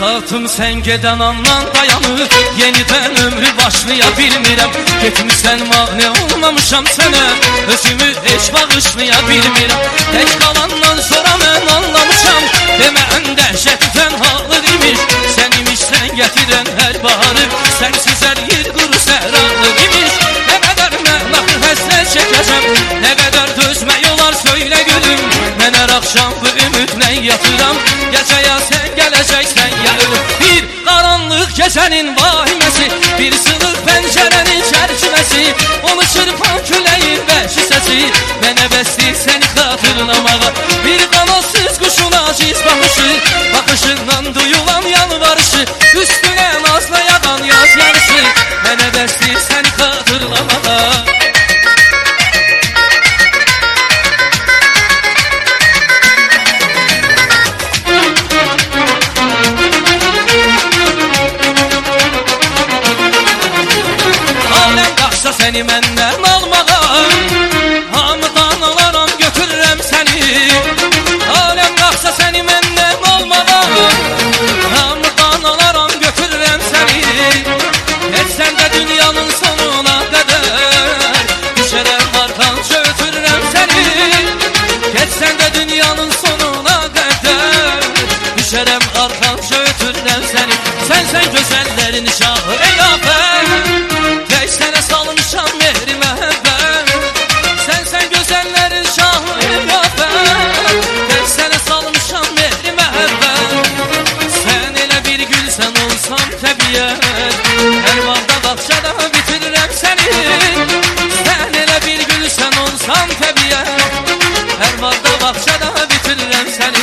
Hayatım sen geden andan dayanır, yeniden ömrü başlayabilmirəm. Getmişsən mane olmamışam sənə, özümü heç bağışlayabilmirəm. Tək qalandan sonra mən anlamışam, demə ən dəhşəti tənhalıq imiş. Sən imişsən gətirən hər baharı, sənsiz hər yer quru səhralıq imiş. Nə qədər mən axı həsrət çəkəcəm, nə qədər dözmək olar söylə gülüm. Mən hər axşam bu ümidlə yatıram, gecəyə sən gələcəksən ya ölüm. Bir qaranlıq gecənin vahiməsi, bir sınıq pəncərənin çərçivəsi, onu çırpan küləyin vəhşi səsi, mənə bəsdir səni xatırlamağa. Bir qanadsız quşun aciz baxışı, baxışından duyulan yalvarışı, üstünə nazla yağan yaz yarısı, mənə bəsdir səni xatırlamağa. Səni məndən almağa, hamıdan alaram götürürəm səni. Aləm qalxsa səni məndən almağa, hamıdan alaram götürürəm səni. Etsən də dünyanın sonuna qədər, düşərəm arxanca ötürürəm səni. Etsən də dünyanın sonuna qədər, düşərəm arxanca ötürürəm səni. Sənsən gözəllərin şahı ey afət, tək sənə salmışam mehri məhəbbət. Sənsən gözəllərin şahı ey afət, tək sənə salmışam mehri məhəbbət. Sən elə bir gülsən olsam təbiət, hər vaxtda baxşada bitirirəm səni. Sən elə bir gülsən olsam təbiət, hər vaxtda baxşada bitirirəm səni.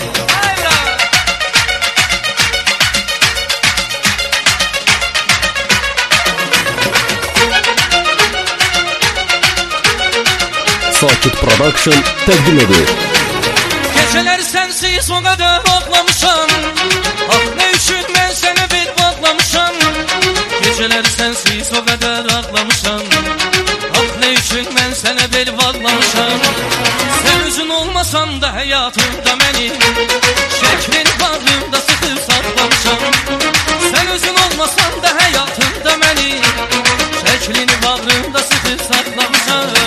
Sakit Production təqdim edir. Gecələr sənsiz o qədər ağlamışam, ah nə üçün mən sənə bel bağlamışam. Gecələr sənsiz o qədər ağlamışam, ah nə üçün mən sənə bel bağlamışam. Sən üzün olmasan da həyatımda məni, şəklin bağrımda sıxıb saxlamışam. Sən üzün olmasan da həyatımda məni, şəklin bağrımda sıxıb saxlamışam.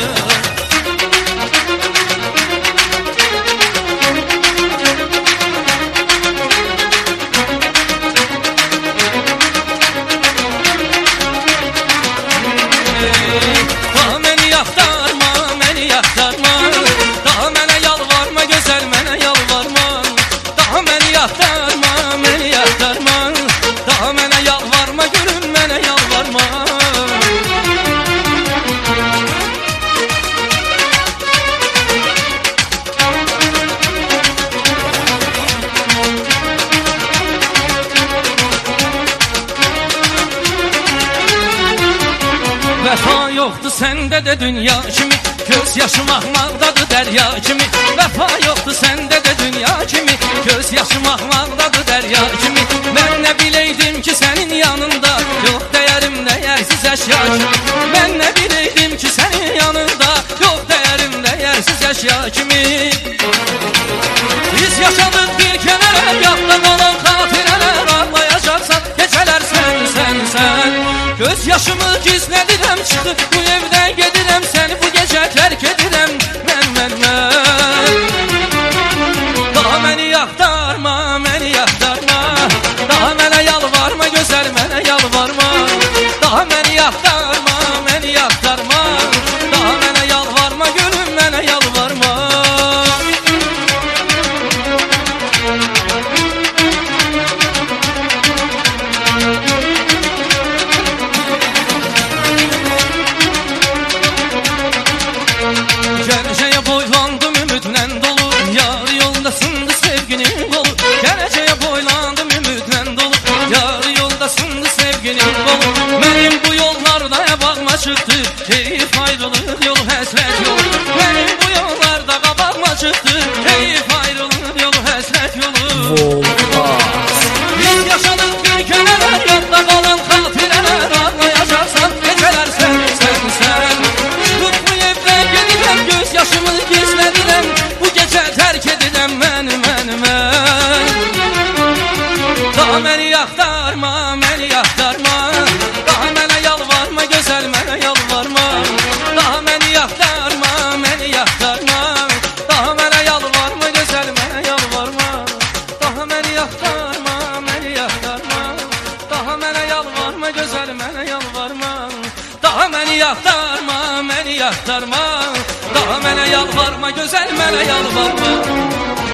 Vəfa yoxdur səndə də dünya kimi, göz yaşım axmaqdadır dərya kimi. Vəfa yoxdur səndə də dünya kimi, göz yaşım axmaqdadır dərya kimi. Mən nə biləydim ki sənin yanında, yox dəyərim dəyərsiz əşya kimi. Mən nə biləydim ki sənin yanında, yox dəyərim dəyərsiz əşya kimi. Biz yaşadıq bir kənərə, yadda qalan xatirələr, ağlayacaqsan gecələr sən. Göz yaşımı gizlədirəm, çıxıb bu evdən gedirəm, səni bu gecə tərk edirəm, mən. Daha məni yaxdarma, daha mənə yalvarma, gözəl mənə yalvarma. Daha məni yaxdarma, daha mənə yalvarma, gülüm mənə yalvarma. Gələcəyə boylandım ümidlə dolu, yar yoldasındı sevginin qolu. Gələcəyə boylandım ümidlə dolu, yar yoldasındı sevginin qolu. Mənim bu yollarda bağıma çıxdı, heyif ayrılıq yolu, həsrət yolu. Mənim bu yollarda qabağıma çıxdı, heyif ayrılıq yolu, həsrət yolu. Biz yaşadıq bir kənərə, yadda qalan xatirələr, ağlayacaqsan gecələr sən. Çıxıb bu evdən gedirəm, göz yaşımı gizlədirəm, bu gecə tərk edirəm mən. Daha axtarma. Daha mənə yalvarma gözəl, mənə yalvarma.